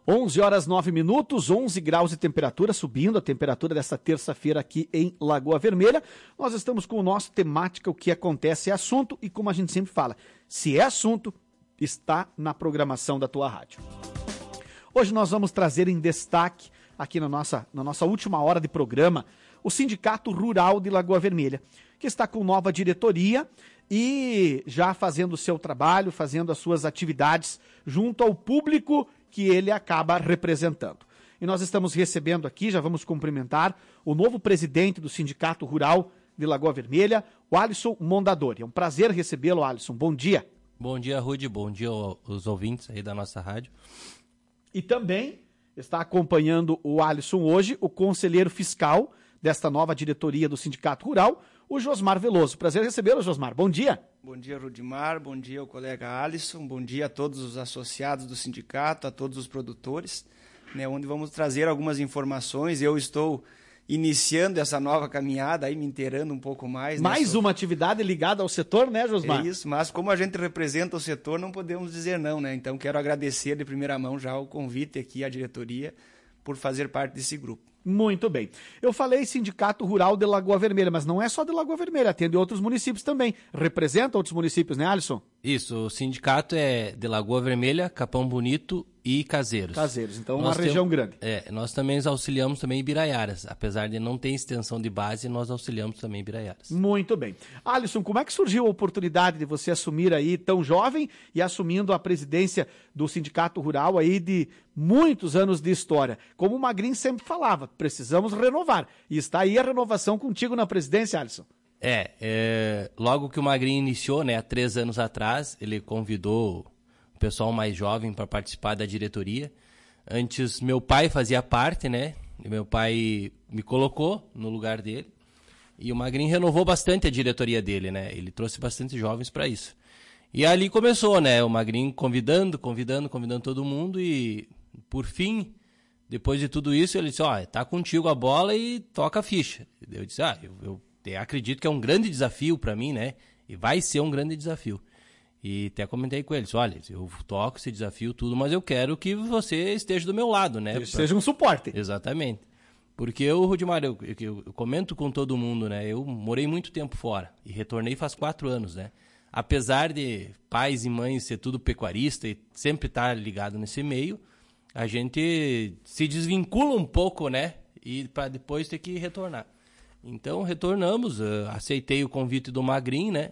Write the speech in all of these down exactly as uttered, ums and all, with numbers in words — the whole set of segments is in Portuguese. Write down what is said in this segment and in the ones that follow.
onze horas nove minutos, onze graus de temperatura, subindo a temperatura desta terça-feira aqui em Lagoa Vermelha. Nós estamos com o nosso temática, o que acontece é assunto, e como a gente sempre fala, se é assunto, está na programação da tua rádio. Hoje nós vamos trazer em destaque, aqui na nossa, na nossa última hora de programa, o Sindicato Rural de Lagoa Vermelha, que está com nova diretoria e já fazendo o seu trabalho, fazendo as suas atividades junto ao público que ele acaba representando. E nós estamos recebendo aqui, já vamos cumprimentar, o novo presidente do Sindicato Rural de Lagoa Vermelha, o Alisson Mondadori. É um prazer recebê-lo, Alisson. Bom dia. Bom dia, Rudy. Bom dia aos ouvintes aí da nossa rádio. E também está acompanhando o Alisson hoje, o conselheiro fiscal desta nova diretoria do Sindicato Rural, o Josmar Veloso. Prazer recebê-lo, Josmar. Bom dia. Bom dia, Rudimar. Bom dia ao colega Alisson. Bom dia a todos os associados do sindicato, a todos os produtores, né, onde vamos trazer algumas informações. Eu estou iniciando essa nova caminhada, aí me inteirando um pouco mais. Mais né, uma atividade ligada ao setor, né, Josmar? É isso, mas como a gente representa o setor, não podemos dizer não, né? Então quero agradecer de primeira mão já o convite aqui à diretoria por fazer parte desse grupo. Muito bem. Eu falei Sindicato Rural de Lagoa Vermelha, mas não é só de Lagoa Vermelha, atende outros municípios também. Representa outros municípios, né, Alisson? Isso, o sindicato é de Lagoa Vermelha, Capão Bonito e Caseiros. Caseiros, então nós uma região tem, grande. É, nós também auxiliamos também Ibiraiaras, apesar de não ter extensão de base, nós auxiliamos também Ibiraiaras. Muito bem. Alisson, como é que surgiu a oportunidade de você assumir aí tão jovem e assumindo a presidência do Sindicato Rural aí de muitos anos de história? Como o Magrin sempre falava, precisamos renovar. E está aí a renovação contigo na presidência, Alisson. É, é logo que o Magrinho iniciou, né, há três anos atrás, ele convidou o pessoal mais jovem para participar da diretoria. Antes, meu pai fazia parte, né, e meu pai me colocou no lugar dele. E o Magrinho renovou bastante a diretoria dele, né, ele trouxe bastante jovens para isso. E ali começou, né, o Magrinho convidando, convidando, convidando todo mundo e, por fim, depois de tudo isso, ele disse, ó, oh, tá contigo a bola e toca a ficha. Eu disse, ah, eu... eu acredito que é um grande desafio para mim, né? E vai ser um grande desafio. E até comentei com eles, olha, eu toco esse desafio tudo, mas eu quero que você esteja do meu lado, né? Seja um suporte. Exatamente. Porque eu, Rudimar, eu, eu, eu comento com todo mundo, né? Eu morei muito tempo fora e retornei faz quatro anos, né? Apesar de pais e mães ser tudo pecuarista e sempre estar ligado nesse meio, a gente se desvincula um pouco, né? E para depois ter que retornar. Então, retornamos, uh, aceitei o convite do Magrin, né?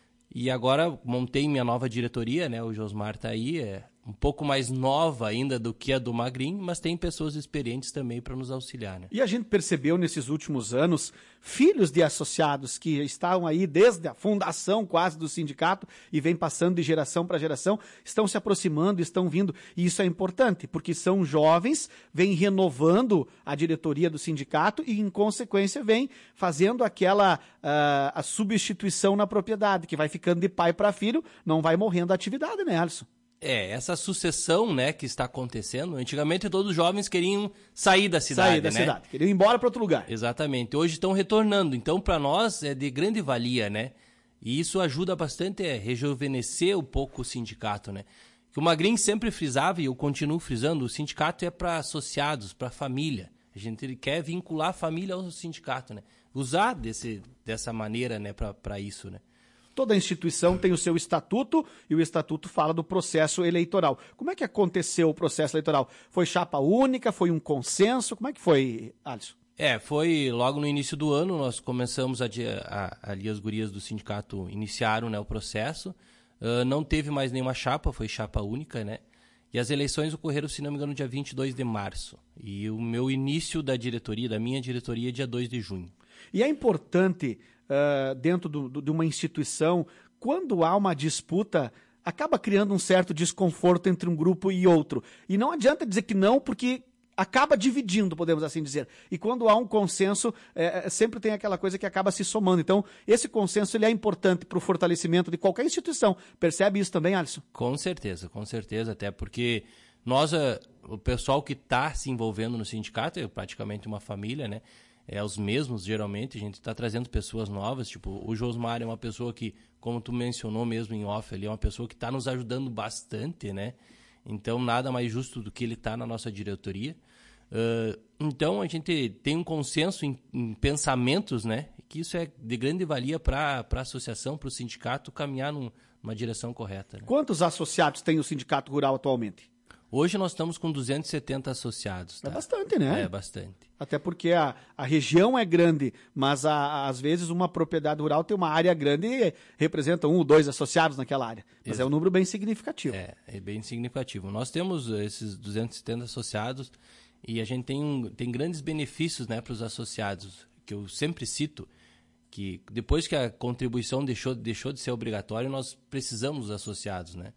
E agora montei minha nova diretoria, né? O Josmar tá aí, é um pouco mais nova ainda do que a do Magrin, mas tem pessoas experientes também para nos auxiliar, né? E a gente percebeu nesses últimos anos, filhos de associados que estavam aí desde a fundação quase do sindicato e vem passando de geração para geração, estão se aproximando, estão vindo, e isso é importante, porque são jovens, vêm renovando a diretoria do sindicato e, em consequência, vem fazendo aquela uh, a substituição na propriedade, que vai ficando de pai para filho, não vai morrendo a atividade, né, Alisson? É, essa sucessão, né, que está acontecendo, antigamente todos os jovens queriam sair da cidade, sair da né? cidade, queriam ir embora para outro lugar. Exatamente, hoje estão retornando, então para nós é de grande valia, né? E isso ajuda bastante a rejuvenescer um pouco o sindicato, né? Que o Magrin sempre frisava, e eu continuo frisando, o sindicato é para associados, para família. A gente quer vincular a família ao sindicato, né? Usar desse, dessa maneira, né, para isso, né? Toda instituição tem o seu estatuto e o estatuto fala do processo eleitoral. Como é que aconteceu o processo eleitoral? Foi chapa única? Foi um consenso? Como é que foi, Alisson? É, foi logo no início do ano, nós começamos a, a, ali as gurias do sindicato iniciaram, né, o processo. Uh, não teve mais nenhuma chapa, foi chapa única, né? E as eleições ocorreram, se não me engano, dia vinte e dois de março. E o meu início da diretoria, da minha diretoria, é dia dois de junho. E é importante, uh, dentro do, do, de uma instituição, quando há uma disputa, acaba criando um certo desconforto entre um grupo e outro. E não adianta dizer que não, porque acaba dividindo, podemos assim dizer. E quando há um consenso, é, sempre tem aquela coisa que acaba se somando. Então, esse consenso ele é importante para o fortalecimento de qualquer instituição. Percebe isso também, Alisson? Com certeza, com certeza. Até porque nós, o pessoal que está se envolvendo no sindicato é praticamente uma família, né? É os mesmos, geralmente. A gente está trazendo pessoas novas. Tipo, o Josmar é uma pessoa que, como tu mencionou mesmo em off, ele é uma pessoa que está nos ajudando bastante, né? Então, nada mais justo do que ele estar na nossa diretoria. Uh, então, a gente tem um consenso em, em pensamentos, né? Que isso é de grande valia para a associação, para o sindicato caminhar num, numa direção correta. Né? Quantos associados tem o Sindicato Rural atualmente? Hoje nós estamos com duzentos e setenta associados. Tá? É bastante, né? É bastante. Até porque a, a região é grande, mas a, às vezes uma propriedade rural tem uma área grande e representa um ou dois associados naquela área. Mas Exato. É um número bem significativo. É, é bem significativo. Nós temos esses duzentos e setenta associados e a gente tem, um, tem grandes benefícios, né, para os associados, que eu sempre cito, que depois que a contribuição deixou, deixou de ser obrigatória, nós precisamos dos associados, né?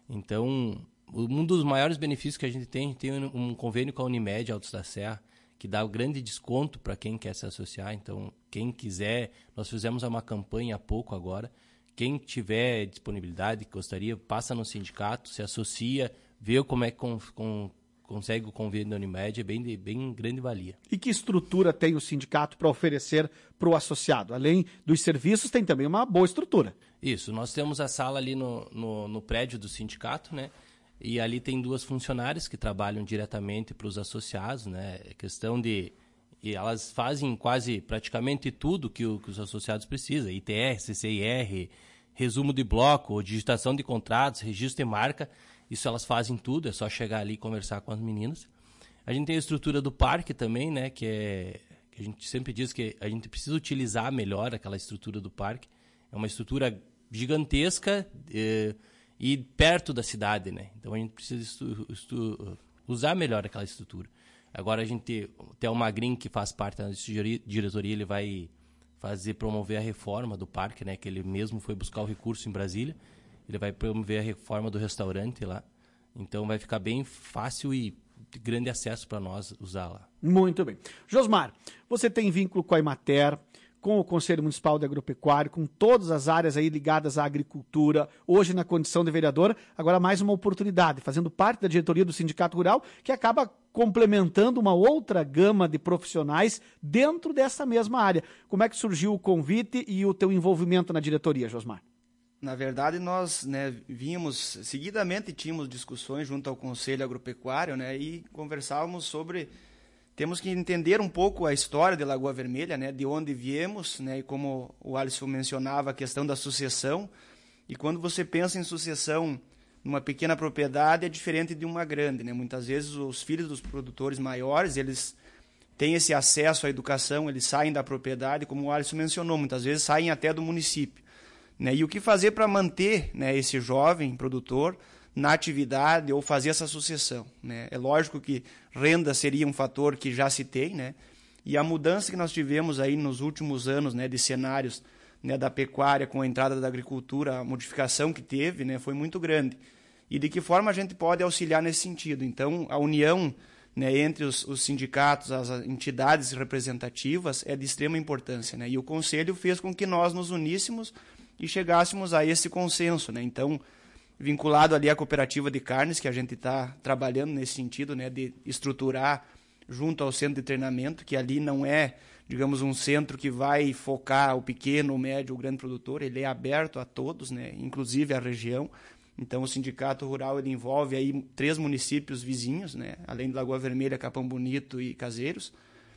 Então, um dos maiores benefícios que a gente tem, a gente tem um convênio com a Unimed Altos da Serra, que dá um grande desconto para quem quer se associar. Então, quem quiser, nós fizemos uma campanha há pouco agora, quem tiver disponibilidade, gostaria, passa no sindicato, se associa, vê como é que com, com, consegue o convênio da Unimed, é bem, de, bem grande valia. E que estrutura tem o sindicato para oferecer para o associado? Além dos serviços, tem também uma boa estrutura. Isso, nós temos a sala ali no, no, no prédio do sindicato, né? E ali tem duas funcionárias que trabalham diretamente para os associados, né? É questão de... E elas fazem quase praticamente tudo que, o, que os associados precisam. I T R, C C I R, resumo de bloco, digitação de contratos, registro de marca. Isso elas fazem tudo, é só chegar ali e conversar com as meninas. A gente tem a estrutura do parque também, né? Que, é, que a gente sempre diz que a gente precisa utilizar melhor aquela estrutura do parque. É uma estrutura gigantesca... É, e perto da cidade, né? Então a gente precisa estu, estu, usar melhor aquela estrutura. Agora a gente tem o Magrin, que faz parte da diretoria, ele vai fazer, promover a reforma do parque, né? Que ele mesmo foi buscar o recurso em Brasília. Ele vai promover a reforma do restaurante lá. Então vai ficar bem fácil e de grande acesso para nós usar lá. Muito bem. Josmar, você tem vínculo com a Emater, com o Conselho Municipal de Agropecuário, com todas as áreas aí ligadas à agricultura, hoje na condição de vereador, agora mais uma oportunidade, fazendo parte da diretoria do Sindicato Rural, que acaba complementando uma outra gama de profissionais dentro dessa mesma área. Como é que surgiu o convite e o teu envolvimento na diretoria, Josmar? Na verdade, nós, né, vínhamos, seguidamente tínhamos discussões junto ao Conselho Agropecuário, né, e conversávamos sobre... Temos que entender um pouco a história de Lagoa Vermelha, né, de onde viemos, né, e como o Alisson mencionava, a questão da sucessão. E quando você pensa em sucessão numa pequena propriedade, é diferente de uma grande, né? Muitas vezes os filhos dos produtores maiores, eles têm esse acesso à educação, eles saem da propriedade, como o Alisson mencionou, muitas vezes saem até do município, né? E o que fazer para manter, né, esse jovem produtor na atividade ou fazer essa sucessão, né? É lógico que renda seria um fator que já citei, né? E a mudança que nós tivemos aí nos últimos anos, né, de cenários, né, da pecuária com a entrada da agricultura, a modificação que teve, né, foi muito grande. E de que forma a gente pode auxiliar nesse sentido? Então, a união, né, entre os, os sindicatos, as entidades representativas é de extrema importância, né? E o Conselho fez com que nós nos uníssemos e chegássemos a esse consenso, né? Então, vinculado ali à cooperativa de carnes, que a gente está trabalhando nesse sentido, né, de estruturar junto ao centro de treinamento, que ali não é, digamos, um centro que vai focar o pequeno, o médio, o grande produtor, ele é aberto a todos, né, inclusive a região. Então o sindicato rural ele envolve aí três municípios vizinhos, né, além de Lagoa Vermelha, Capão Bonito e Caseiros.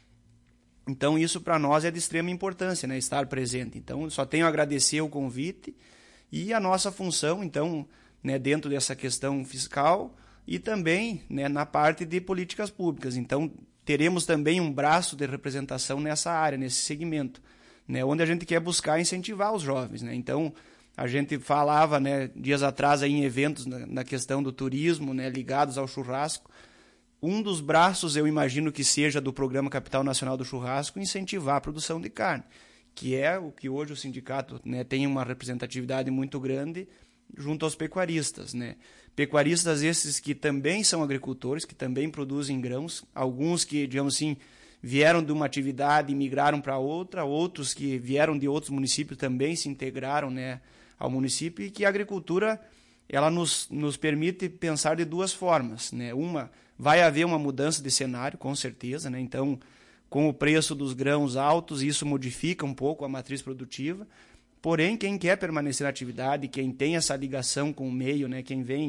Então isso para nós é de extrema importância, né, estar presente. Então só tenho a agradecer o convite e a nossa função, então, né, dentro dessa questão fiscal e também, né, na parte de políticas públicas. Então, teremos também um braço de representação nessa área, nesse segmento, né, onde a gente quer buscar incentivar os jovens, né? Então, a gente falava, né, dias atrás aí em eventos na, na questão do turismo, né, ligados ao churrasco. Um dos braços, eu imagino que seja do Programa Capital Nacional do Churrasco, incentivar a produção de carne, que é o que hoje o sindicato, né, tem uma representatividade muito grande junto aos pecuaristas, né? Pecuaristas esses que também são agricultores, que também produzem grãos, alguns que, digamos assim, vieram de uma atividade e migraram para outra, outros que vieram de outros municípios também se integraram, né, ao município, e que a agricultura ela nos, nos permite pensar de duas formas, né? Uma, vai haver uma mudança de cenário, com certeza, né? Então, com o preço dos grãos altos, isso modifica um pouco a matriz produtiva. Porém, quem quer permanecer na atividade, quem tem essa ligação com o meio, né, quem vem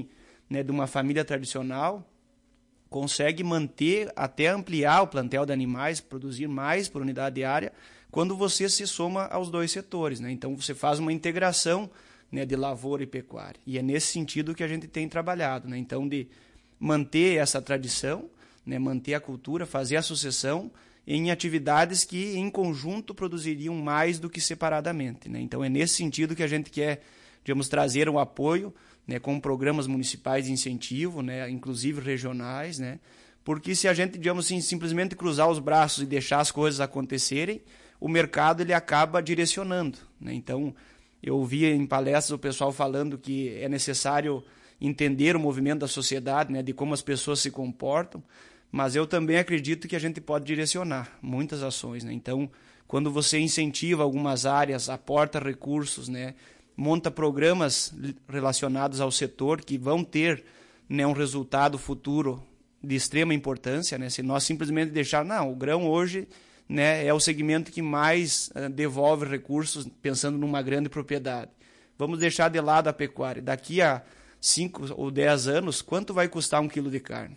né, de uma família tradicional, consegue manter, até ampliar o plantel de animais, produzir mais por unidade diária, quando você se soma aos dois setores, né? Então, você faz uma integração, né, de lavoura e pecuária. E é nesse sentido que a gente tem trabalhado, né? Então, de manter essa tradição, né, manter a cultura, fazer a sucessão em atividades que, em conjunto, produziriam mais do que separadamente, né? Então, é nesse sentido que a gente quer, digamos, trazer um apoio, né, com programas municipais de incentivo, né, inclusive regionais, né? Porque se a gente, digamos assim, simplesmente cruzar os braços e deixar as coisas acontecerem, o mercado ele acaba direcionando, né? Então, eu ouvi em palestras o pessoal falando que é necessário entender o movimento da sociedade, né, de como as pessoas se comportam, mas eu também acredito que a gente pode direcionar muitas ações, né? Então, quando você incentiva algumas áreas, aporta recursos, né, monta programas relacionados ao setor que vão ter, né, um resultado futuro de extrema importância, né? Se nós simplesmente deixar, não, o grão hoje, né, é o segmento que mais uh, devolve recursos, pensando numa grande propriedade. Vamos deixar de lado a pecuária. Daqui a cinco ou dez anos, quanto vai custar um quilo de carne?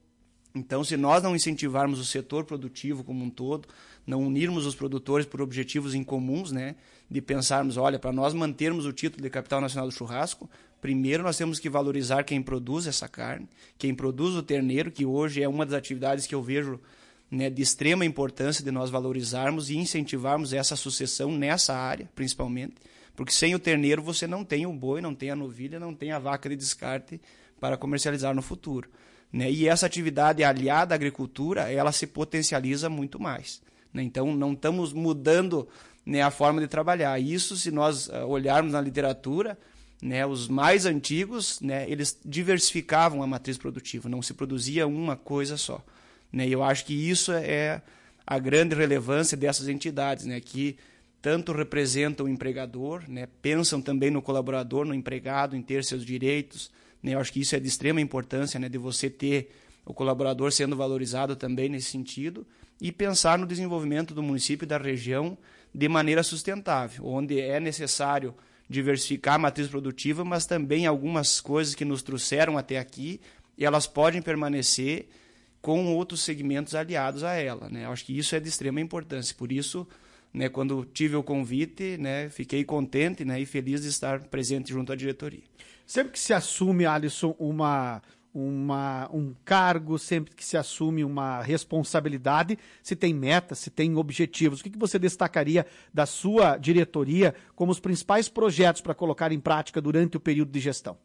Então, se nós não incentivarmos o setor produtivo como um todo, não unirmos os produtores por objetivos incomuns, né, de pensarmos, olha, para nós mantermos o título de capital nacional do churrasco, primeiro nós temos que valorizar quem produz essa carne, quem produz o terneiro, que hoje é uma das atividades que eu vejo, né, de extrema importância de nós valorizarmos e incentivarmos essa sucessão nessa área, principalmente, porque sem o terneiro você não tem o boi, não tem a novilha, não tem a vaca de descarte para comercializar no futuro, né? E essa atividade aliada à agricultura, ela se potencializa muito mais, né? Então, não estamos mudando, né, a forma de trabalhar. Isso, se nós uh, olharmos na literatura, né, os mais antigos, né, eles diversificavam a matriz produtiva, não se produzia uma coisa só, né? E eu acho que isso é a grande relevância dessas entidades, né, que tanto representam o empregador, né, pensam também no colaborador, no empregado, em ter seus direitos, né? Eu acho que isso é de extrema importância, né, de você ter o colaborador sendo valorizado também nesse sentido e pensar no desenvolvimento do município e da região de maneira sustentável, onde é necessário diversificar a matriz produtiva, mas também algumas coisas que nos trouxeram até aqui, e elas podem permanecer com outros segmentos aliados a ela, né? Eu acho que isso é de extrema importância. Por isso, né, quando tive o convite, né, fiquei contente, né, e feliz de estar presente junto à diretoria. Sempre que se assume, Alisson, uma, uma, um cargo, sempre que se assume uma responsabilidade, se tem metas, se tem objetivos, o que, que você destacaria da sua diretoria como os principais projetos para colocar em prática durante o período de gestão?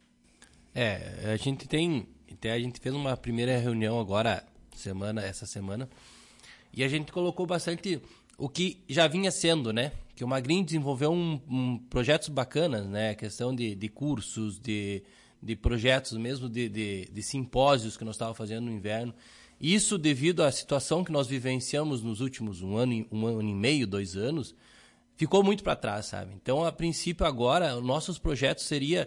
É, a gente tem, até a gente fez uma primeira reunião agora, semana, essa semana, e a gente colocou bastante o que já vinha sendo, né? Que o Magrin desenvolveu um, um projetos bacanas, né? Questão de, de cursos, de, de projetos mesmo, de, de, de simpósios que nós estávamos fazendo no inverno. Isso devido à situação que nós vivenciamos nos últimos um ano, um ano e meio, dois anos, ficou muito para trás, sabe? Então, a princípio, agora, os nossos projetos seria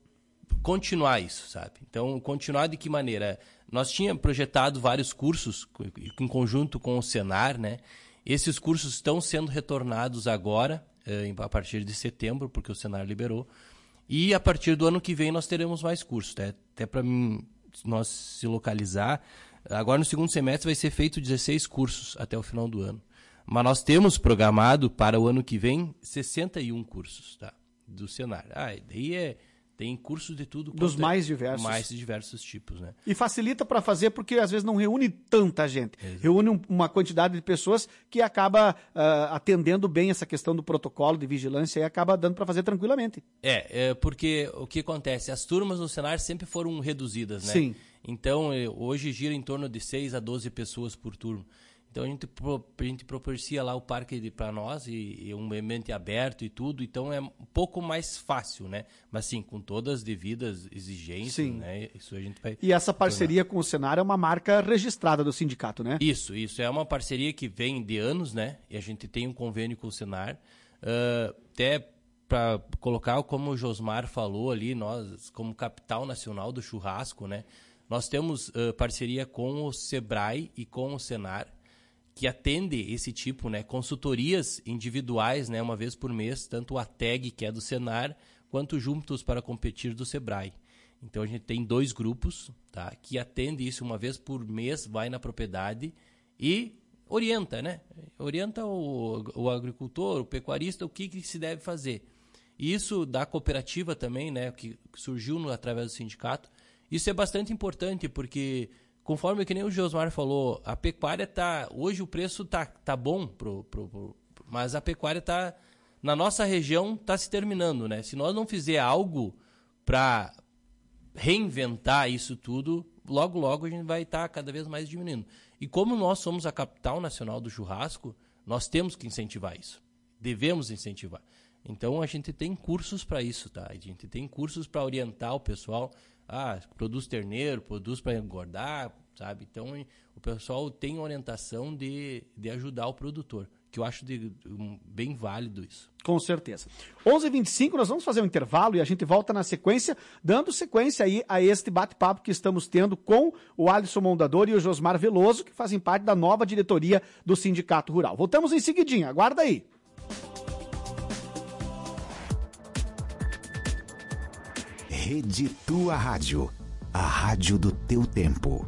continuar isso, sabe? Então, continuar de que maneira? Nós tínhamos projetado vários cursos em conjunto com o Senar, né? Esses cursos estão sendo retornados agora, a partir de setembro, porque o Senar liberou. E a partir do ano que vem nós teremos mais cursos. Né? Até para nós se localizar, agora no segundo semestre vai ser feito dezesseis cursos até o final do ano. Mas nós temos programado para o ano que vem sessenta e um cursos, tá? Do Senar. Ah, e daí é... Tem cursos de tudo. Dos mais diversos. Mais diversos tipos, né? E facilita para fazer porque às vezes não reúne tanta gente. Exato. Reúne um, uma quantidade de pessoas que acaba uh, atendendo bem essa questão do protocolo de vigilância e acaba dando para fazer tranquilamente. É, é, porque o que acontece? As turmas no Senar sempre foram reduzidas, né? Sim. Então, hoje gira em torno de seis a doze pessoas por turno. Então, a gente, a gente propicia lá o parque para nós, e, e um ambiente aberto e tudo, então é um pouco mais fácil, né? Mas sim, com todas as devidas exigências, sim, né? Isso a gente vai... E essa parceria tornar. Com o Senar é uma marca registrada do sindicato, né? Isso, isso. É uma parceria que vem de anos, né? E a gente tem um convênio com o Senar. Uh, até para colocar, como o Josmar falou ali, nós, como capital nacional do churrasco, né? Nós temos uh, parceria com o Sebrae e com o Senar, que atende esse tipo, né, consultorias individuais, né, uma vez por mês, tanto o A T E G, que é do Senar, quanto Juntos para Competir do Sebrae. Então a gente tem dois grupos, tá, que atende isso uma vez por mês, vai na propriedade e orienta, né? Orienta o, o agricultor, o pecuarista, o que, que se deve fazer. E isso da cooperativa também, né, que surgiu no, através do sindicato, isso é bastante importante, porque conforme que nem o Josmar falou, a pecuária tá, hoje o preço tá, tá bom, pro, pro, pro, mas a pecuária tá, na nossa região tá se terminando, né? Se nós não fizer algo para reinventar isso tudo, logo, logo a gente vai estar cada vez mais diminuindo. E como nós somos a capital nacional do churrasco, nós temos que incentivar isso. Devemos incentivar. Então a gente tem cursos para isso, tá? A gente tem cursos para orientar o pessoal. Ah, produz terneiro, produz para engordar, sabe? Então o pessoal tem orientação de, de ajudar o produtor, que eu acho de, um, bem válido isso. Com certeza. onze e vinte e cinco, nós vamos fazer um intervalo e a gente volta na sequência, dando sequência aí a este bate-papo que estamos tendo com o Alisson Mondador e o Josmar Veloso, que fazem parte da nova diretoria do Sindicato Rural. Voltamos em seguidinho, aguarda aí. Rede Tua Rádio, a rádio do teu tempo.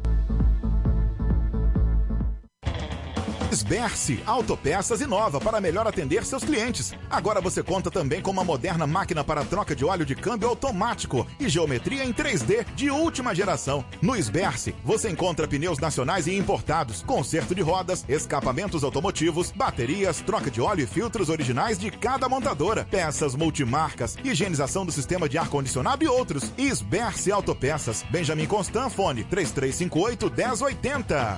Sberce Autopeças inova para melhor atender seus clientes. Agora você conta também com uma moderna máquina para troca de óleo de câmbio automático e geometria em três D de última geração. No Sberce, você encontra pneus nacionais e importados, conserto de rodas, escapamentos automotivos, baterias, troca de óleo e filtros originais de cada montadora, peças multimarcas, higienização do sistema de ar-condicionado e outros. Sberce Autopeças, Benjamin Constant, fone três três cinco oito, um zero oito zero.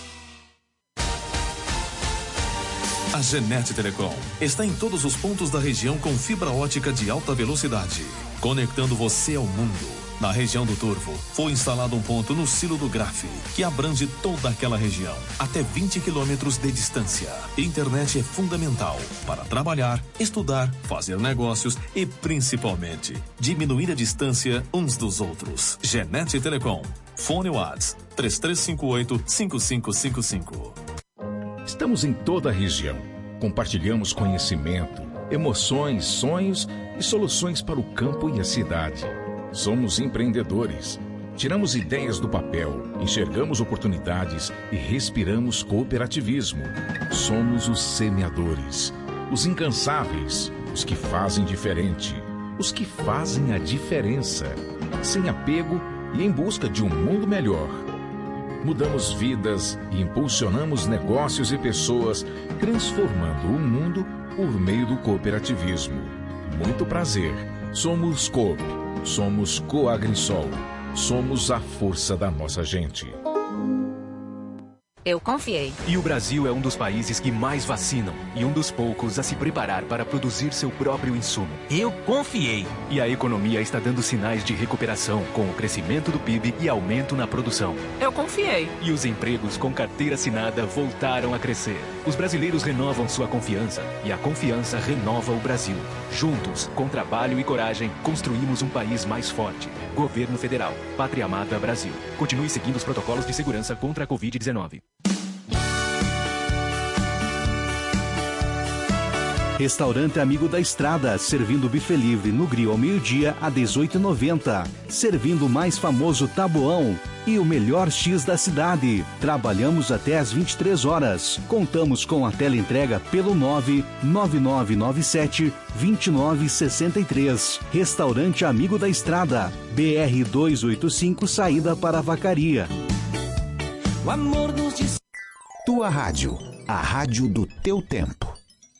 A Genet Telecom está em todos os pontos da região com fibra ótica de alta velocidade, conectando você ao mundo. Na região do Turvo, foi instalado um ponto no Silo do Grafe, que abrange toda aquela região, até vinte quilômetros de distância. Internet é fundamental para trabalhar, estudar, fazer negócios e, principalmente, diminuir a distância uns dos outros. Genet Telecom. Fone WhatsApp três três cinco oito, cinco cinco cinco cinco. Estamos em toda a região. Compartilhamos conhecimento, emoções, sonhos e soluções para o campo e a cidade. Somos empreendedores. Tiramos ideias do papel, enxergamos oportunidades e respiramos cooperativismo. Somos os semeadores, os incansáveis, os que fazem diferente, os que fazem a diferença, sem apego e em busca de um mundo melhor. Mudamos vidas e impulsionamos negócios e pessoas, transformando o mundo por meio do cooperativismo. Muito prazer. Somos Coop. Somos Coagrisol. Somos a força da nossa gente. Eu confiei. E o Brasil é um dos países que mais vacinam e um dos poucos a se preparar para produzir seu próprio insumo. Eu confiei. E a economia está dando sinais de recuperação com o crescimento do P I B e aumento na produção. Eu confiei. E os empregos com carteira assinada voltaram a crescer. Os brasileiros renovam sua confiança e a confiança renova o Brasil. Juntos, com trabalho e coragem, construímos um país mais forte. Governo Federal. Pátria Amada Brasil. Continue seguindo os protocolos de segurança contra a covid dezenove. Restaurante Amigo da Estrada, servindo buffet livre no grill ao meio-dia a dezoito reais e noventa centavos. Servindo o mais famoso tabuão e o melhor X da cidade. Trabalhamos até às vinte e três horas. Contamos com a teleentrega pelo nove nove nove nove sete, dois nove seis três. Restaurante Amigo da Estrada, B R duzentos e oitenta e cinco, saída para a Vacaria. O amor nos diz... Tua Rádio, a rádio do teu tempo.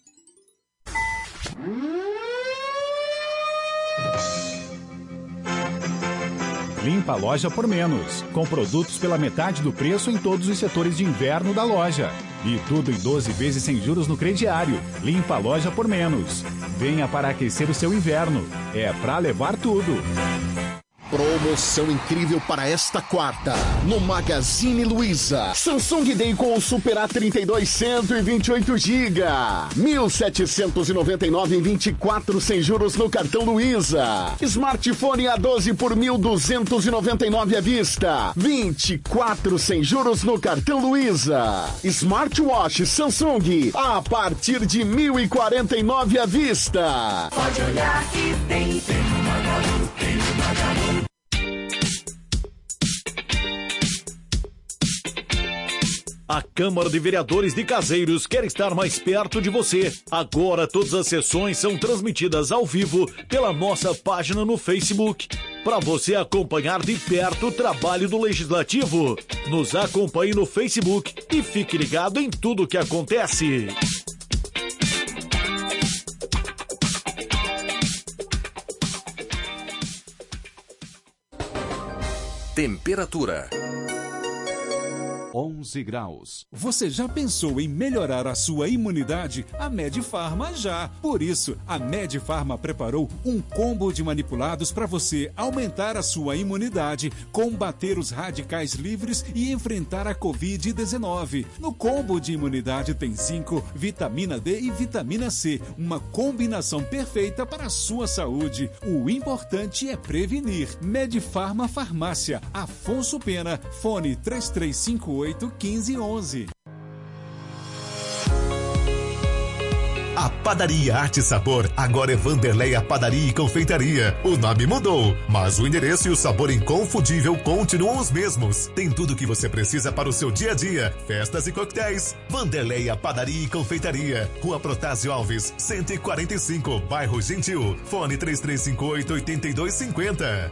Limpa a Loja por menos, com produtos pela metade do preço em todos os setores de inverno da loja. E tudo em doze vezes sem juros no crediário. Limpa a Loja por menos. Venha para aquecer o seu inverno. É pra levar tudo. Promoção incrível para esta quarta, no Magazine Luiza. Samsung Day com o Super A trinta e dois cento e vinte e oito gigas, mil setecentos e noventa e nove em vinte e quatro sem juros no cartão Luiza. Smartphone A doze por mil duzentos e noventa e nove à vista, vinte e quatro sem juros no cartão Luiza. Smartwatch Samsung a partir de mil e quarenta e nove à vista. Pode olhar que tem, tem no Magalu, tem no Magalu. A Câmara de Vereadores de Caseiros quer estar mais perto de você. Agora todas as sessões são transmitidas ao vivo pela nossa página no Facebook. Para você acompanhar de perto o trabalho do Legislativo, nos acompanhe no Facebook e fique ligado em tudo o que acontece. Temperatura. onze graus. Você já pensou em melhorar a sua imunidade? A Medifarma já. Por isso, a Medifarma preparou um combo de manipulados para você aumentar a sua imunidade, combater os radicais livres e enfrentar a covid dezenove. No combo de imunidade tem zinco, vitamina D e vitamina C, uma combinação perfeita para a sua saúde. O importante é prevenir. Medifarma Farmácia, Afonso Pena, fone três três cinco oito um cinco um um. A Padaria Arte e Sabor agora é Vanderleia Padaria e Confeitaria. O nome mudou, mas o endereço e o sabor inconfundível continuam os mesmos. Tem tudo o que você precisa para o seu dia a dia, festas e coquetéis. Vanderleia Padaria e Confeitaria, Rua Protásio Alves, cento e quarenta e cinco, Bairro Gentil. Fone três três cinco oito, oito dois cinco zero.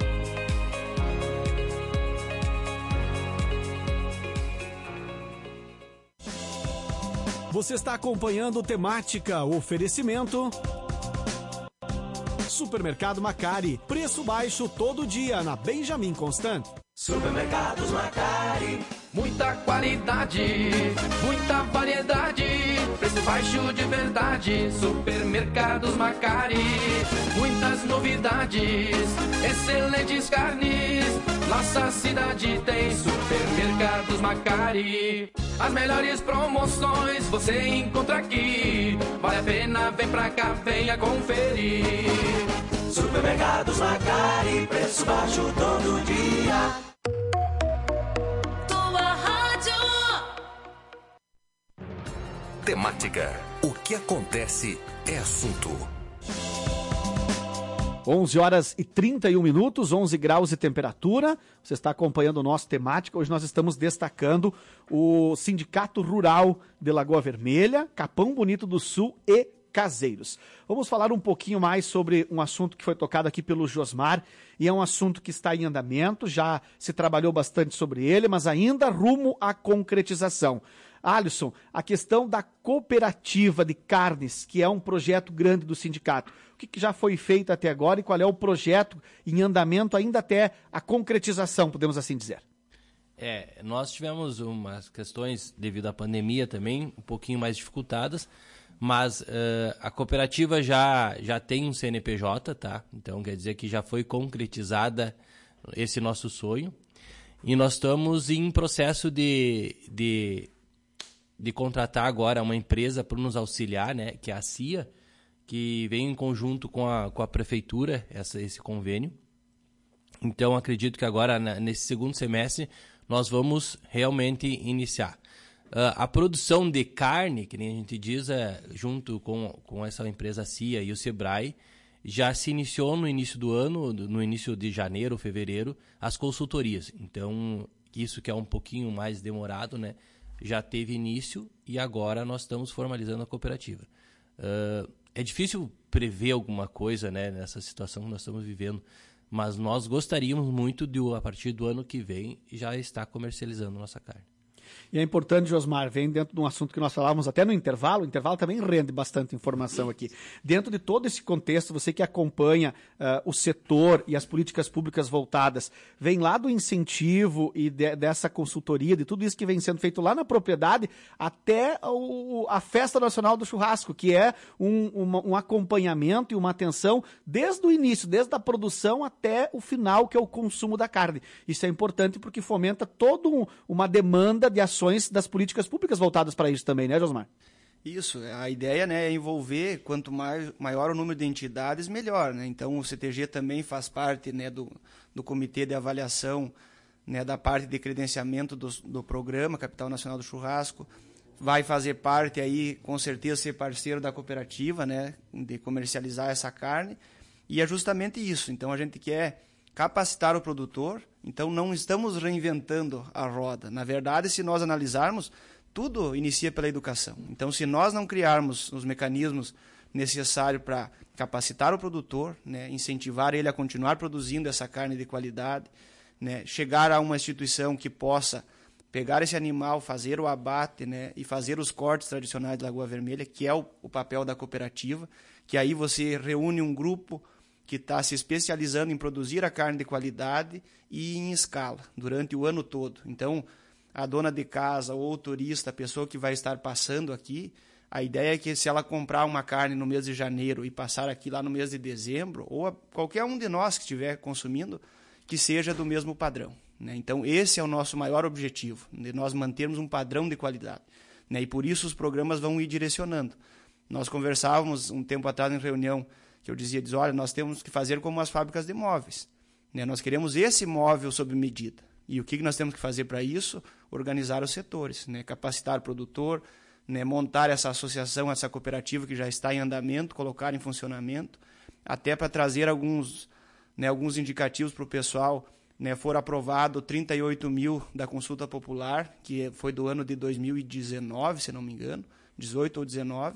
Você está acompanhando Temática, oferecimento Supermercado Macari, preço baixo todo dia na Benjamin Constant. Supermercados Macari, muita qualidade, muita variedade, preço baixo de verdade. Supermercados Macari, muitas novidades, excelentes carnes, nossa cidade tem Supermercados Macari. As melhores promoções você encontra aqui, vale a pena, vem pra cá, venha conferir. Supermercados Macari, preço baixo todo dia. Temática. O que acontece é assunto. onze horas e trinta e um minutos, onze graus de temperatura. Você está acompanhando o nosso Temática. Hoje nós estamos destacando o Sindicato Rural de Lagoa Vermelha, Capão Bonito do Sul e Caseiros. Vamos falar um pouquinho mais sobre um assunto que foi tocado aqui pelo Josmar, e é um assunto que está em andamento, já se trabalhou bastante sobre ele, mas ainda rumo à concretização. Alisson, a questão da cooperativa de carnes, que é um projeto grande do sindicato, o que, que já foi feito até agora e qual é o projeto em andamento ainda até a concretização, podemos assim dizer? É, nós tivemos umas questões devido à pandemia também, um pouquinho mais dificultadas, mas uh, a cooperativa já, já tem um C N P J, tá? Então quer dizer que já foi concretizada esse nosso sonho. E nós estamos em processo de, de, de contratar agora uma empresa para nos auxiliar, né? Que é a C I A, que vem em conjunto com a, com a prefeitura, essa, esse convênio. Então acredito que agora, nesse segundo semestre, nós vamos realmente iniciar. Uh, a produção de carne, que nem a gente diz, é, junto com, com essa empresa C I A e o Sebrae, já se iniciou no início do ano, no início de janeiro, fevereiro, as consultorias. Então, isso que é um pouquinho mais demorado, né, já teve início e agora nós estamos formalizando a cooperativa. Uh, é difícil prever alguma coisa, né, nessa situação que nós estamos vivendo, mas nós gostaríamos muito de, a partir do ano que vem, já estar comercializando nossa carne. E é importante, Josmar, vem dentro de um assunto que nós falávamos até no intervalo, o intervalo também rende bastante informação aqui. Dentro de todo esse contexto, você que acompanha uh, o setor e as políticas públicas voltadas, vem lá do incentivo e de, dessa consultoria, de tudo isso que vem sendo feito lá na propriedade, até o, a Festa Nacional do Churrasco, que é um, uma, um acompanhamento e uma atenção desde o início, desde a produção até o final, que é o consumo da carne. Isso é importante porque fomenta toda um, uma demanda de ações das políticas públicas voltadas para isso também, né, Josmar? Isso, a ideia, né, é envolver, quanto mais, maior o número de entidades, melhor, né? Então o C T G também faz parte, né, do, do comitê de avaliação, né, da parte de credenciamento do, do programa Capital Nacional do Churrasco, vai fazer parte aí, com certeza, ser parceiro da cooperativa, né, de comercializar essa carne, e é justamente isso. Então a gente quer capacitar o produtor. Então não estamos reinventando a roda. Na verdade, se nós analisarmos, tudo inicia pela educação. Então, se nós não criarmos os mecanismos necessários para capacitar o produtor, né, incentivar ele a continuar produzindo essa carne de qualidade, né, chegar a uma instituição que possa pegar esse animal, fazer o abate, né, e fazer os cortes tradicionais de Lagoa Vermelha, que é o, o papel da cooperativa, que aí você reúne um grupo que está se especializando em produzir a carne de qualidade e em escala, durante o ano todo. Então, a dona de casa ou o turista, a pessoa que vai estar passando aqui, a ideia é que se ela comprar uma carne no mês de janeiro e passar aqui lá no mês de dezembro, ou a, qualquer um de nós que estiver consumindo, que seja do mesmo padrão, né? Então, esse é o nosso maior objetivo, de nós mantermos um padrão de qualidade, né? E por isso os programas vão ir direcionando. Nós conversávamos um tempo atrás em reunião, que eu dizia, diz, olha, nós temos que fazer como as fábricas de móveis, né? Nós queremos esse móvel sob medida. E o que nós temos que fazer para isso? Organizar os setores, né? Capacitar o produtor, né? Montar essa associação, essa cooperativa que já está em andamento, colocar em funcionamento, até para trazer alguns, né, alguns indicativos para o pessoal, né? Foram aprovados trinta e oito mil da consulta popular, que foi do ano de dois mil e dezenove, se não me engano, dezoito ou dezenove,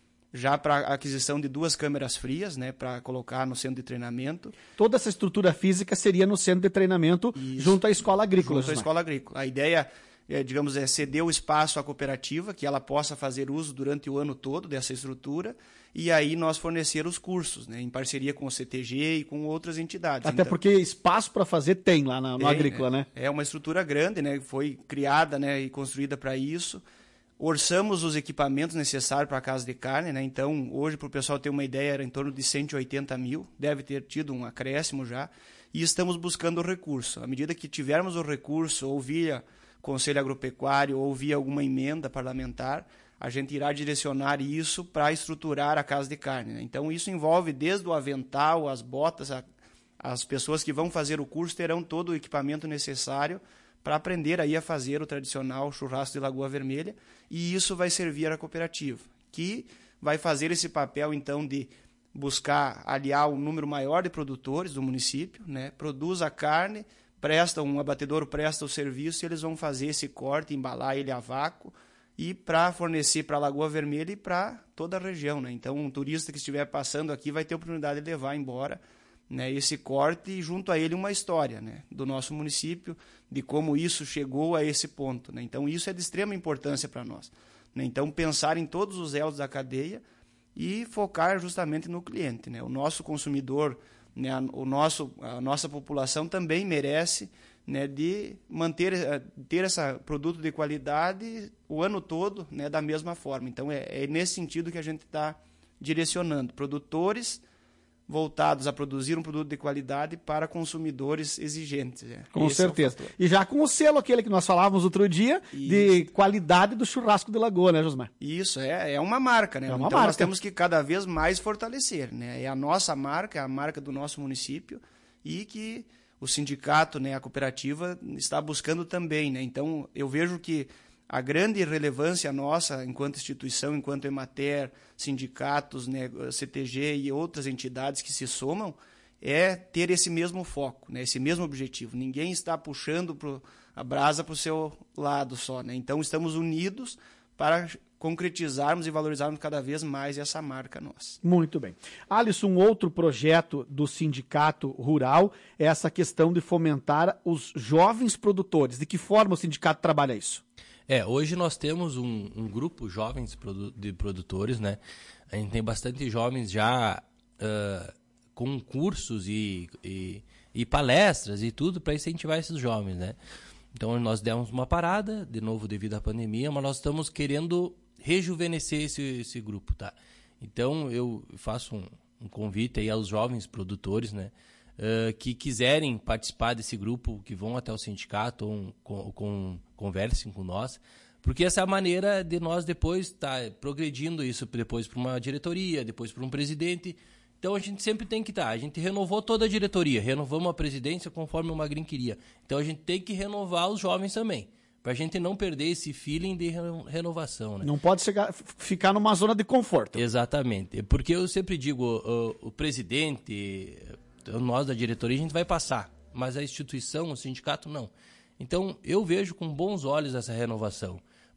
já para a aquisição de duas câmeras frias, né, para colocar no centro de treinamento. Toda essa estrutura física seria no centro de treinamento. Isso. Junto à escola agrícola. Junto à escola agrícola. A ideia, é, digamos, é ceder o espaço à cooperativa, que ela possa fazer uso durante o ano todo dessa estrutura, e aí nós fornecer os cursos, né, em parceria com o C T G e com outras entidades. Até então, porque espaço para fazer tem lá no, no tem, agrícola, é, né? É uma estrutura grande, né, foi criada, né, e construída para isso. Orçamos os equipamentos necessários para a casa de carne, né? Então, hoje, para o pessoal ter uma ideia, era em torno de cento e oitenta mil, deve ter tido um acréscimo já, e estamos buscando o recurso. À medida que tivermos o recurso, ou via Conselho Agropecuário, ou via alguma emenda parlamentar, a gente irá direcionar isso para estruturar a casa de carne, né? Então, isso envolve desde o avental, as botas, a, as pessoas que vão fazer o curso terão todo o equipamento necessário para aprender aí a fazer o tradicional churrasco de Lagoa Vermelha, e isso vai servir à cooperativa, que vai fazer esse papel, então, de buscar aliar um número maior de produtores do município, né? Produz a carne, presta, um abatedouro presta o serviço, e eles vão fazer esse corte, embalar ele a vácuo, e para fornecer para a Lagoa Vermelha e para toda a região, né? Então, um turista que estiver passando aqui vai ter a oportunidade de levar embora, né, esse corte, e junto a ele uma história, né, do nosso município, de como isso chegou a esse ponto, né? Então, isso é de extrema importância para nós, né? Então, pensar em todos os elos da cadeia e focar justamente no cliente, né? O nosso consumidor, né, o nosso, a nossa população também merece, né, de manter, ter esse produto de qualidade o ano todo, né, da mesma forma. Então, é, é nesse sentido que a gente está direcionando produtores voltados a produzir um produto de qualidade para consumidores exigentes. É. Com Esse certeza. É e já com o selo aquele que nós falávamos outro dia, Isso. de qualidade do churrasco de Lagoa, né, Josmar? Isso, é, é uma marca, né? É uma então marca. Nós temos que cada vez mais fortalecer, né? É a nossa marca, é a marca do nosso município, e que o sindicato, né, a cooperativa, está buscando também, né? Então, eu vejo que a grande relevância nossa, enquanto instituição, enquanto Emater, sindicatos, né, C T G e outras entidades que se somam, é ter esse mesmo foco, né, esse mesmo objetivo. Ninguém está puxando pro, a brasa para o seu lado só, né? Então, estamos unidos para concretizarmos e valorizarmos cada vez mais essa marca nossa. Muito bem. Alisson, um outro projeto do Sindicato Rural é essa questão de fomentar os jovens produtores. De que forma o sindicato trabalha isso? É, hoje nós temos um, um grupo jovens produ- de produtores, né? A gente tem bastante jovens já uh, com cursos e, e, e palestras e tudo para incentivar esses jovens, né? Então nós demos uma parada, de novo devido à pandemia, mas nós estamos querendo rejuvenescer esse, esse grupo, tá? Então eu faço um, um convite aí aos jovens produtores, né? Uh, que quiserem participar desse grupo, que vão até o sindicato ou com, com, conversem com nós, porque essa é a maneira de nós depois estar tá progredindo isso depois para uma diretoria, depois para um presidente. Então a gente sempre tem que estar, tá, a gente renovou toda a diretoria, renovamos a presidência conforme o Magrin queria. Então a gente tem que renovar os jovens também, para a gente não perder esse feeling de renovação, né? Não pode chegar, ficar numa zona de conforto. Exatamente, porque eu sempre digo, o, o presidente, nós da diretoria, a gente vai passar, mas a instituição, o sindicato, não. Então, eu vejo com bons olhos essa renovação,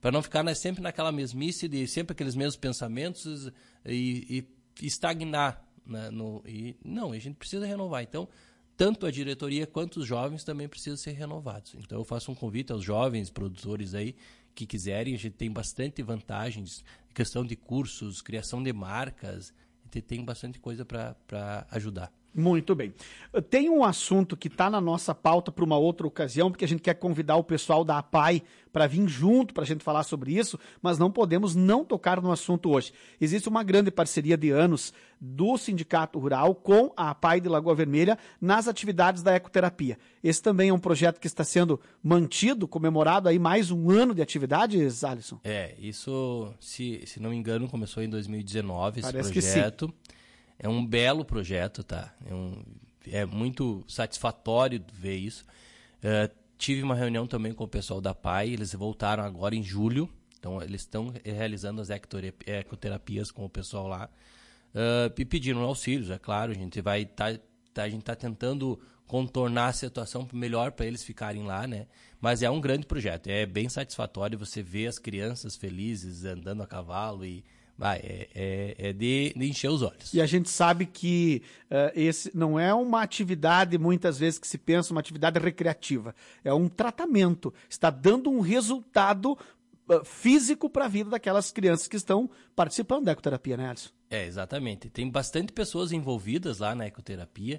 para não ficar né, sempre naquela mesmice de sempre aqueles mesmos pensamentos e, e estagnar. Né, no, e, não, a gente precisa renovar. Então, tanto a diretoria quanto os jovens também precisam ser renovados. Então, eu faço um convite aos jovens produtores aí que quiserem. A gente tem bastante vantagens, questão de cursos, criação de marcas, a gente tem bastante coisa para ajudar. Muito bem. Tem um assunto que está na nossa pauta para uma outra ocasião, porque a gente quer convidar o pessoal da A P A I para vir junto para a gente falar sobre isso, mas não podemos não tocar no assunto hoje. Existe uma grande parceria de anos do Sindicato Rural com a A P A I de Lagoa Vermelha nas atividades da ecoterapia. Esse também é um projeto que está sendo mantido, comemorado aí mais um ano de atividades, Alisson? É, isso, se, se não me engano, começou em dois mil e dezenove, esse Parece projeto. Que sim. É um belo projeto, tá? É, um, é muito satisfatório ver isso. Uh, tive uma reunião também com o pessoal da A P A I, eles voltaram agora em julho, então eles estão realizando as ecoterapias com o pessoal lá, uh, e pedindo auxílios, é claro, a gente vai tá, tá, a gente está tentando contornar a situação melhor para eles ficarem lá, né? Mas é um grande projeto, é bem satisfatório você ver as crianças felizes andando a cavalo e Vai, é, é, é de, de encher os olhos. E a gente sabe que uh, esse não é uma atividade, muitas vezes, que se pensa uma atividade recreativa. É um tratamento. Está dando um resultado uh, físico para a vida daquelas crianças que estão participando da ecoterapia, né, Alisson? É, exatamente. Tem bastante pessoas envolvidas lá na ecoterapia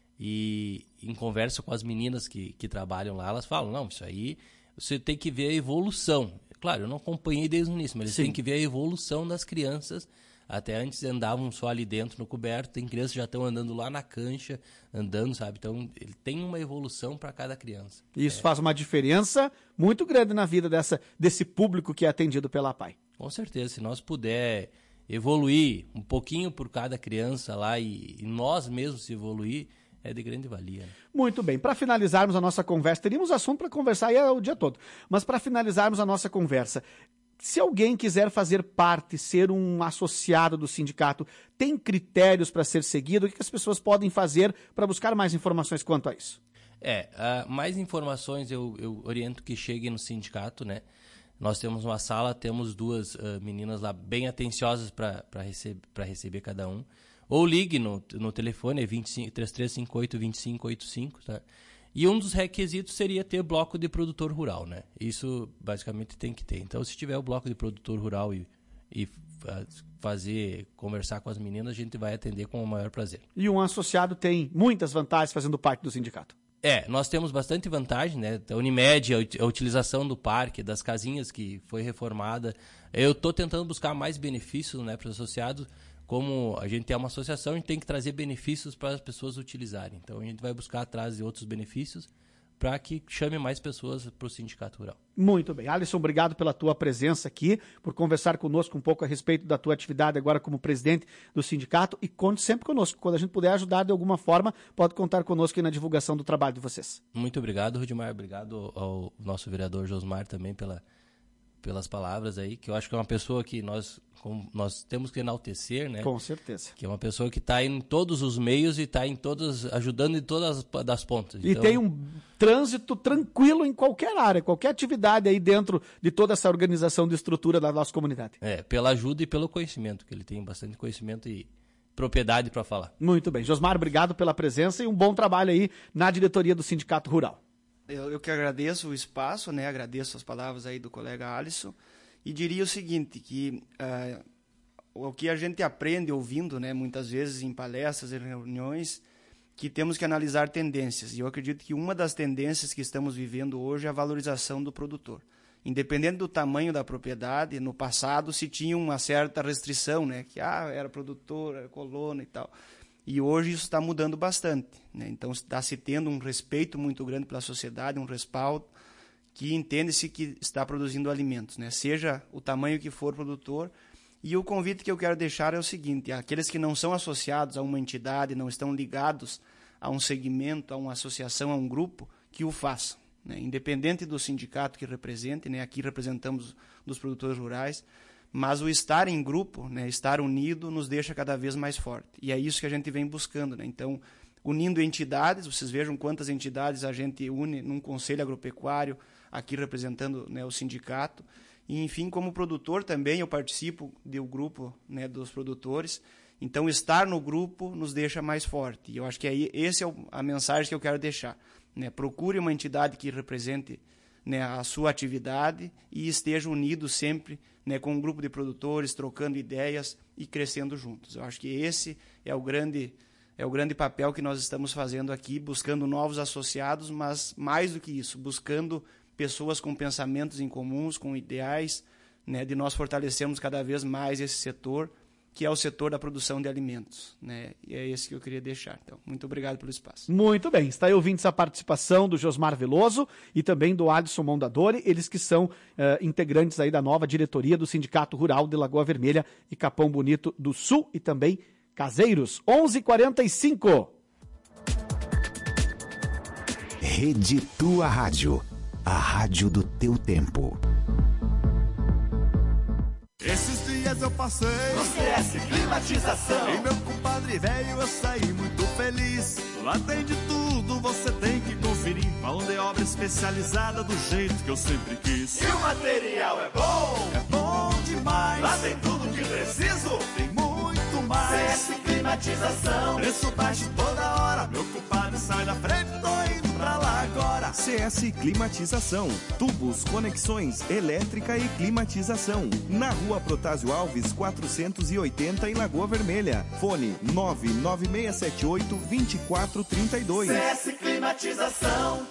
e em conversa com as meninas que, que trabalham lá, elas falam, não, isso aí você tem que ver a evolução. Claro, eu não acompanhei desde o início, mas eles Sim. têm que ver a evolução das crianças. Até antes andavam só ali dentro no coberto, tem crianças que já estão andando lá na cancha, andando, sabe? Então, ele tem uma evolução para cada criança. Isso é. faz uma diferença muito grande na vida dessa, desse público que é atendido pela A P A I. Com certeza, se nós puder evoluir um pouquinho por cada criança lá e, e nós mesmos se evoluir, é de grande valia. Né? Muito bem. Para finalizarmos a nossa conversa, teríamos assunto para conversar aí o dia todo, mas para finalizarmos a nossa conversa, se alguém quiser fazer parte, ser um associado do sindicato, tem critérios para ser seguido? O que as pessoas podem fazer para buscar mais informações quanto a isso? É, uh, mais informações eu, eu oriento que cheguem no sindicato, né? Nós temos uma sala, temos duas uh, meninas lá bem atenciosas para receb receber cada um. Ou ligue no, no telefone, é vinte e cinco, três três cinco oito, dois cinco oito cinco, tá? E um dos requisitos seria ter bloco de produtor rural, né? Isso basicamente tem que ter. Então, se tiver o bloco de produtor rural e, e fazer, conversar com as meninas, a gente vai atender com o maior prazer. E um associado tem muitas vantagens fazendo parte do sindicato? É, nós temos bastante vantagem, né? A Unimed, a utilização do parque, das casinhas que foi reformada. Eu estou tentando buscar mais benefícios, né, para os associados. Como a gente é uma associação, a gente tem que trazer benefícios para as pessoas utilizarem. Então, a gente vai buscar atrás de outros benefícios para que chame mais pessoas para o Sindicato Rural. Muito bem. Alisson, obrigado pela tua presença aqui, por conversar conosco um pouco a respeito da tua atividade agora como presidente do sindicato, e conte sempre conosco. Quando a gente puder ajudar de alguma forma, pode contar conosco aí na divulgação do trabalho de vocês. Muito obrigado, Rudimar. Obrigado ao nosso vereador Josmar também pela... pelas palavras aí, que eu acho que é uma pessoa que nós, nós temos que enaltecer, né? Com certeza. Que é uma pessoa que está em todos os meios e está em todos, ajudando em todas as das pontas. E então... tem um trânsito tranquilo em qualquer área, qualquer atividade aí dentro de toda essa organização de estrutura da nossa comunidade. É, pela ajuda e pelo conhecimento, que ele tem bastante conhecimento e propriedade para falar. Muito bem. Josmar, obrigado pela presença e um bom trabalho aí na diretoria do Sindicato Rural. Eu, eu que agradeço o espaço, né? Agradeço as palavras aí do colega Alisson e diria o seguinte, que uh, o que a gente aprende ouvindo, né, muitas vezes em palestras e reuniões, que temos que analisar tendências. E eu acredito que uma das tendências que estamos vivendo hoje é a valorização do produtor. Independente do tamanho da propriedade, no passado se tinha uma certa restrição, né? Que ah, era produtor, era colono e tal. E hoje isso está mudando bastante, né? Então está se tendo um respeito muito grande pela sociedade, um respaldo, que entende-se que está produzindo alimentos, né? Seja o tamanho que for produtor. E o convite que eu quero deixar é o seguinte: aqueles que não são associados a uma entidade, não estão ligados a um segmento, a uma associação, a um grupo, que o façam, né? Independente do sindicato que represente, né? Aqui representamos dos produtores rurais, mas o estar em grupo, né, estar unido, nos deixa cada vez mais forte. E é isso que a gente vem buscando, né? Então, unindo entidades, vocês vejam quantas entidades a gente une num conselho agropecuário, aqui representando, né, o sindicato. E, enfim, como produtor também, eu participo do grupo, né, dos produtores. Então, estar no grupo nos deixa mais forte. E eu acho que aí, essa é a mensagem que eu quero deixar. Né? Procure uma entidade que represente, né, a sua atividade e esteja unido sempre, né, com um grupo de produtores, trocando ideias e crescendo juntos. Eu acho que esse é o grande, é o grande papel que nós estamos fazendo aqui, buscando novos associados, mas mais do que isso, buscando pessoas com pensamentos em comuns, com ideais, né, de nós fortalecermos cada vez mais esse setor, que é o setor da produção de alimentos, né? E é esse que eu queria deixar. Então, muito obrigado pelo espaço. Muito bem, está aí ouvindo essa participação do Josmar Veloso e também do Alisson Mondadori, eles que são uh, integrantes aí da nova diretoria do Sindicato Rural de Lagoa Vermelha e Capão Bonito do Sul e também Caseiros. onze e quarenta e cinco. Rede Tua Rádio, a rádio do teu tempo. Esses dias eu passei no C S Climatização e meu compadre velho eu saí muito feliz. Lá tem de tudo, você tem que conferir. Mão de obra especializada do jeito que eu sempre quis. E o material é bom, é bom demais. Lá tem tudo que preciso, tem muito mais. C S Climatização, preço baixo toda hora. Meu compadre sai da frente, tô indo pra lá agora. C S Climatização, tubos, conexões, elétrica e climatização. Na Rua Protásio Alves, quatrocentos e oitenta em Lagoa Vermelha. Fone nove nove seis sete oito, dois quatro três dois. C S Climatização.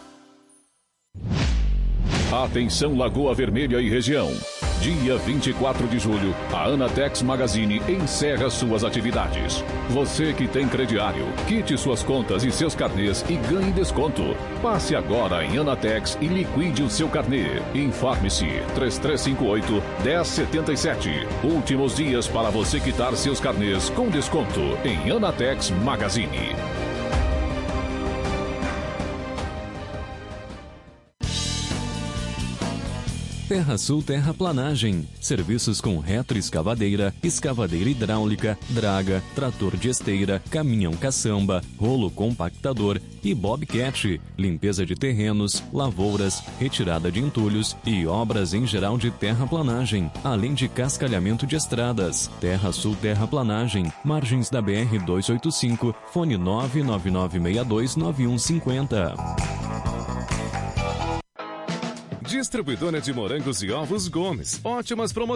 Atenção Lagoa Vermelha e região. Dia vinte e quatro de julho, a Anatex Magazine encerra suas atividades. Você que tem crediário, quite suas contas e seus carnês e ganhe desconto. Passe agora em Anatex e liquide o seu carnê. Informe-se três três cinco oito, um zero sete sete. Últimos dias para você quitar seus carnês com desconto em Anatex Magazine. Terrasul Terraplanagem. Serviços com retroescavadeira, escavadeira hidráulica, draga, trator de esteira, caminhão caçamba, rolo compactador e bobcat. Limpeza de terrenos, lavouras, retirada de entulhos e obras em geral de terraplanagem, além de cascalhamento de estradas. Terrasul Terraplanagem. Margens da B R duzentos e oitenta e cinco, fone nove nove nove seis dois nove um cinco zero. Distribuidora de morangos e ovos Gomes. Ótimas promoções.